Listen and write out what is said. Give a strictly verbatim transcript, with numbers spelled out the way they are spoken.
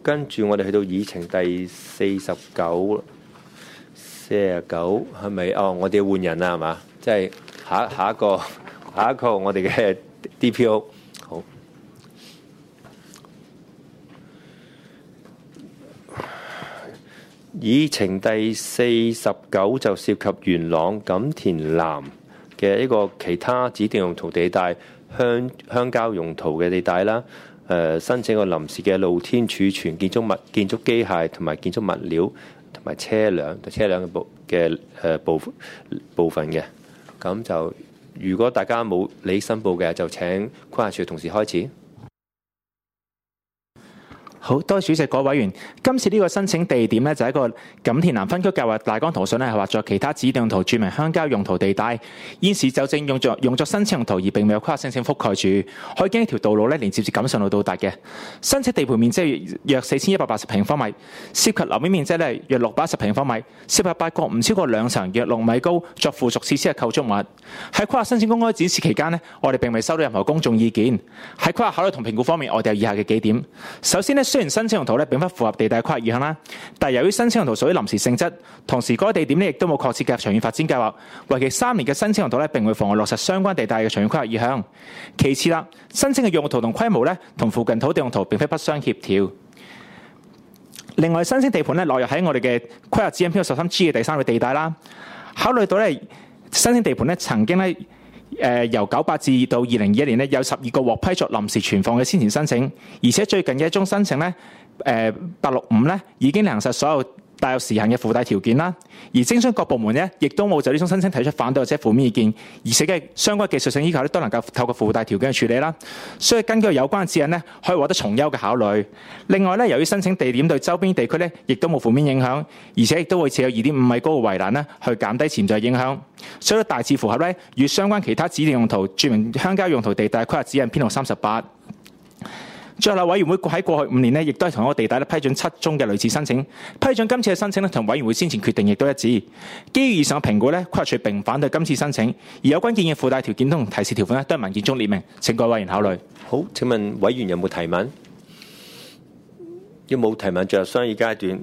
跟住我哋去到議程第四十九、四十九係咪？哦，我哋要換人啦，係嘛？即係下下一個下一個我哋嘅 D P O 好。議程第四十九就涉及元朗錦田南嘅一個其他指定用途地帶、鄉鄉郊用途嘅地帶啦。誒、呃、申請個臨時嘅露天儲存建築物、建築機械同埋建築物料同埋車輛、車輛嘅部嘅誒部部分嘅。咁就如果大家冇理申報嘅，就請規劃署同事開始。 好多謝主席，各位委員。今次呢個申請地點呢，就係一個錦田南分區計劃大綱圖上呢，係劃作其他指定用途註明鄉郊用途地帶。現時就正用作用作申請用途而並未有規劃申請覆蓋住，可以經一條道路呢連接至錦上路到達嘅。申請地盤面積係約四千一百八十平方米，涉及樓面面積呢約六百一十平方米，涉及八個唔超過兩層約六米高作附屬設施嘅構築物。喺規劃申請公開展示期間呢，我哋並未收到任何公眾意見。喺規劃考慮同評估方面，我哋有以下嘅幾點。首先呢，雖然申請用途咧並不符合地帶規劃意向啦，但係由於申請用途屬於臨時性質，同時該地點咧亦都冇確切嘅長遠發展計劃，為期三年嘅申請用途咧並會妨礙落實相關地帶嘅長遠規劃意向。其次啦，申請嘅用途同規模咧同附近土地用途並非不相協調。另外，申請地盤咧落入喺我哋嘅規劃指引編號十三 G 嘅第三個地帶啦。考慮到咧申請地盤咧曾經咧。誒、呃、由九八至到二零二一年呢，有十二個獲批作臨時存放嘅先前申請，而且最近嘅一宗申請呢，誒八六五呢已經行實所有帶有時限嘅附帶條件啦。而徵詢各部門呢，亦都冇就呢宗申請提出反對或者負面意見，而且嘅相關技術性要求咧都能夠透過附帶條件去處理啦。所以根據有關指引呢，可以獲得從優嘅考慮。另外呢，由於申請地點對周邊地區呢，亦都冇負面影響，而且亦都會設有二點五米高嘅圍欄呢，去減低潛在影響。所以大致符合呢與相關其他指定用途註明鄉郊用途地帶規劃指引編號三十八。最後，委員會喺過去五年呢，亦都係同一個地帶咧批准七宗嘅類似申請。批准今次嘅申請咧，同委員會先前決定亦都一致。基於以上嘅評估咧，規劃署並唔反對今次申請，而有關建議附帶條件同提示條款咧，都係文件中列明。請各位委員考慮。 好，請問委員有冇提問？有冇提問進入商議階段？